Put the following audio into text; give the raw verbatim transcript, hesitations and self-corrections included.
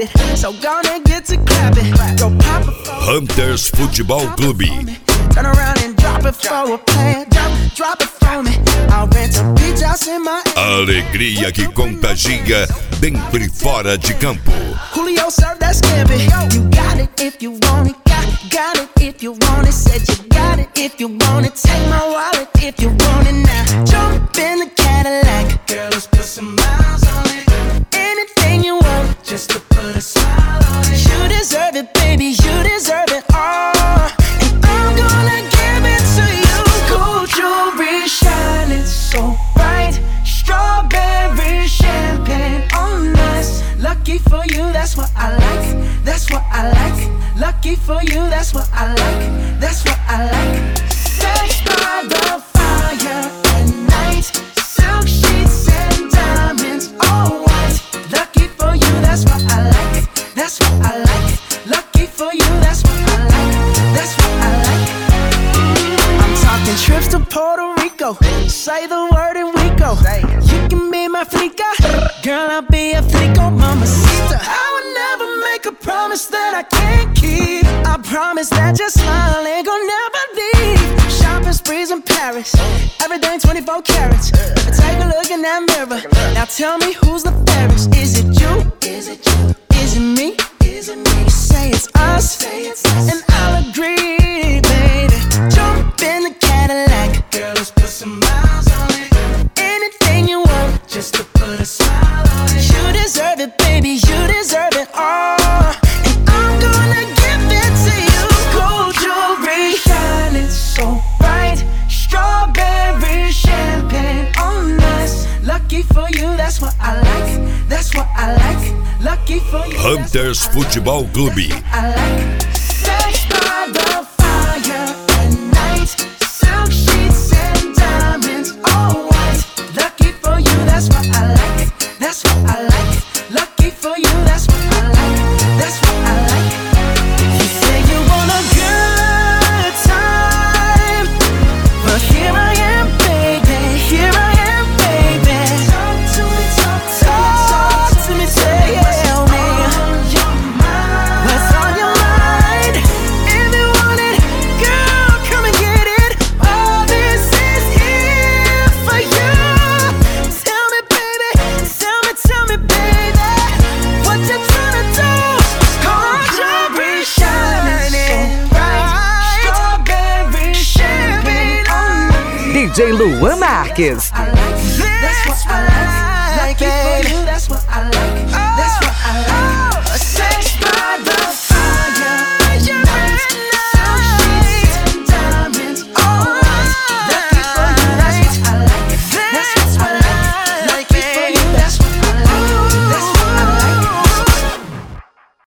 it. So gonna get to clapping. Go pop it. Hunters Futebol Clube. Turn around and drop it for a plan. Drop, drop it for me. I'll rent a beach house in my. Alegria que contagia dentro e fora de campo. Julio served that scampi. You got it if you want it. Got, got it if you want it. Said you got it if you want it. Take my wallet if you want it now. Jump in the Cadillac. Girl, let's put some miles on it. Anything you want, just to put a smile on it. You deserve it, baby. You deserve it all. And I'm gonna give it to you. Gold jewelry shining so bright. Strawberry champagne on us. Lucky for you, that's what I like. That's what I like. Lucky for you, that's what I like. That's what I like. Sex by the fire at night. Silk sheets and diamonds, all white. Lucky for you, that's what I like. That's what I like. Lucky for you, that's what I like. That's what I like. I'm talking trips to Puerto Rico. Say the word and we go. You can be my flica. Girl, I'll be a flico, mamacita. I would never make a promise that I can't keep. I promise that your smile ain't gon' never leave. Shopping sprees in Paris. Everything twenty-four carats. Take a look in that mirror. Now tell me who's the fairest. Is it you? Is it you? Is it me? Is it me? Say it's us. Say it's us. And I'll agree, baby. Jump in the Cadillac. Girl, let's put some miles on it. Anything you want, just to put a smile on it. You deserve it, baby. You deserve it all. And I'm gonna give it to you. Gold jewelry shining so bright. Strawberry champagne on us. Lucky for you, that's what I like. That's what I like. Lucky for you. Hunters Futebol Clube. I like. Sex by the fire at night. Silk sheets and diamonds, all white. Lucky for you, that's what I like. That's what I like. Lucky for you, that's what I like. That's what I like. You say you want a good time, but here I am, baby. Here I am, baby. Talk to me, talk to me, talk to me, tell me what's on your mind. If you want it, girl, come and get it. All this is here for you. Tell me, baby, tell me, tell me, baby, what you tryna do? Gold jewelry shining bright. Strawberry champagne on me. D J Luan Marques. I like it. That's what I like.